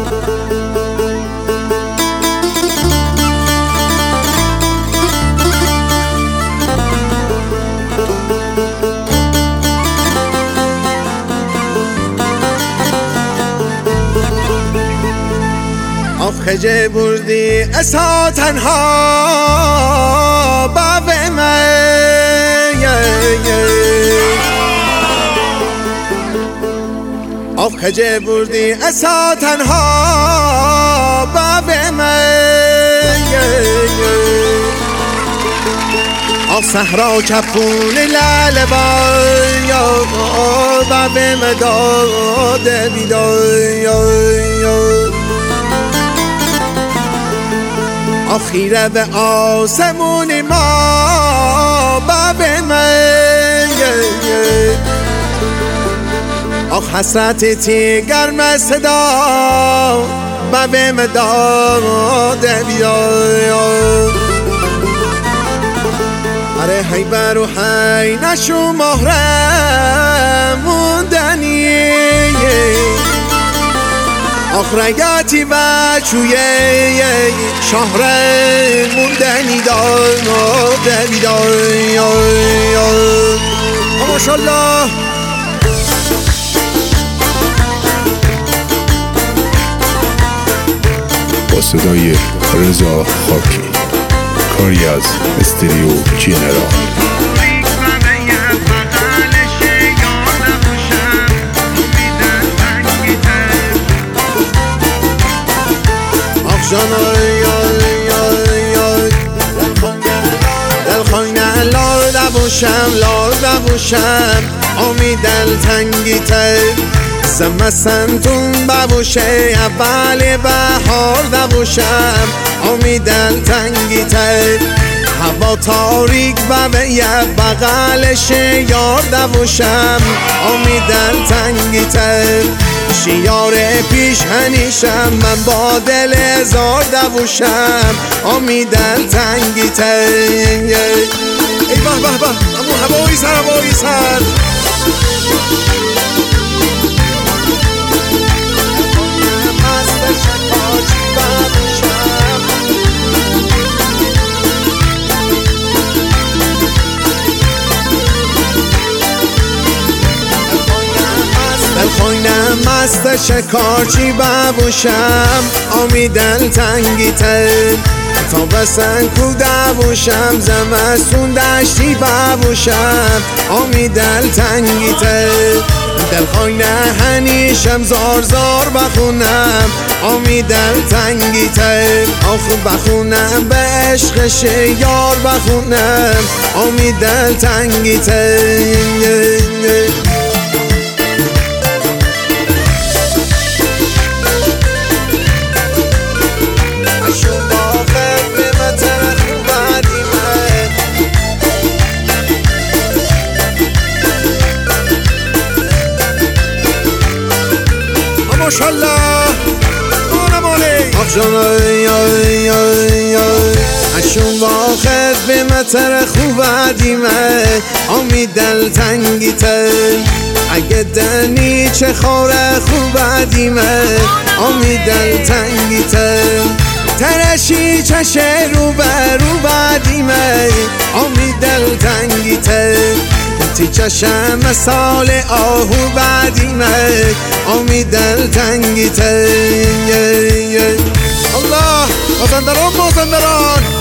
آخه بردی اسا تنها باوی من آخه بردی اسا تنها باوی من آخ صحرا کپون لال بای باوی من داده بیدای آخیره به آسمون ما بابه من آخ حسرت گرم صدا بابه من داده بیای اره هی برو هی نشو محرم موندنی آخرگاتی و چویه شهر موندنی داده بیدای ماشالله با صدای رضا خاکی، کاری از استریو جنرال. دلخواه لال باشم آمی دل تنگی تر زمستون ببوشه اول بهار دبوشم آمی دل تنگی تر هوا تاریک و یه بغلش یار دبوشم آمی دل تنگی تر شیار پیش هنیشم من با دل هزار دوشم آمی دل تنگی تر ای به به به امو هوایی سر دلخوینم مست شکارچی ببوشم آمی دل تنگی تر تا بسن کو دوشم زمستون دشتی ببوشم آمی دل تنگی تر دلخوینه هنیشم زار بخونم آمی دل تنگی تر آخو بخونم به عشقش یار بخونم آمی دل تنگی تر ماشالله آخ جانای اشون واخد به متر خوب دیمه آمی دل تنگی تر اگه دنی چه خوره خوب دیمه آمی دل تنگی تر ترشی چشه رو بدیمه آمی دل تنگی تر تی چشم مثال آهو بدیمه آمی دل تنگی تر الله مازندران